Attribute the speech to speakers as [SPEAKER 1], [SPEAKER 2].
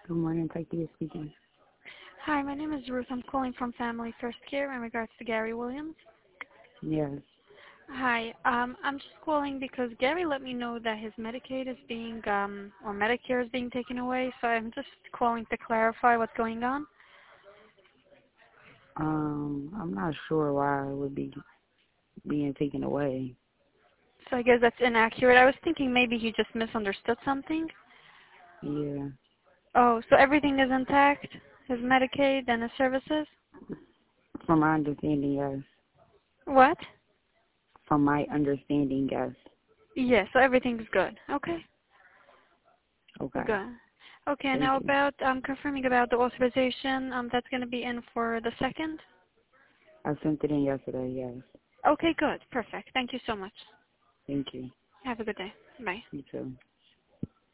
[SPEAKER 1] Good morning, Takia speaking.
[SPEAKER 2] Hi, my name is Ruth. I'm calling from Family First Care in regards to Gary Williams.
[SPEAKER 1] Yes.
[SPEAKER 2] Hi, I'm just calling because Gary let me know that his Medicaid is being, or Medicare is being taken away, so I'm just calling to clarify what's going on.
[SPEAKER 1] I'm not sure why it would be being taken away.
[SPEAKER 2] So I guess that's inaccurate. I was thinking maybe he just misunderstood something.
[SPEAKER 1] Yeah.
[SPEAKER 2] Oh, so everything is intact? His Medicaid and his services?
[SPEAKER 1] From my understanding, yes.
[SPEAKER 2] What?
[SPEAKER 1] From my understanding, yes.
[SPEAKER 2] Yes, so everything's good. Okay.
[SPEAKER 1] Okay.
[SPEAKER 2] Good. Okay, and
[SPEAKER 1] Thank
[SPEAKER 2] now
[SPEAKER 1] you.
[SPEAKER 2] about confirming about the authorization, that's going to be in for the 2nd?
[SPEAKER 1] I sent it in yesterday, yes.
[SPEAKER 2] Okay, good. Perfect. Thank you so much.
[SPEAKER 1] Thank you.
[SPEAKER 2] Have a good day. Bye.
[SPEAKER 1] You too.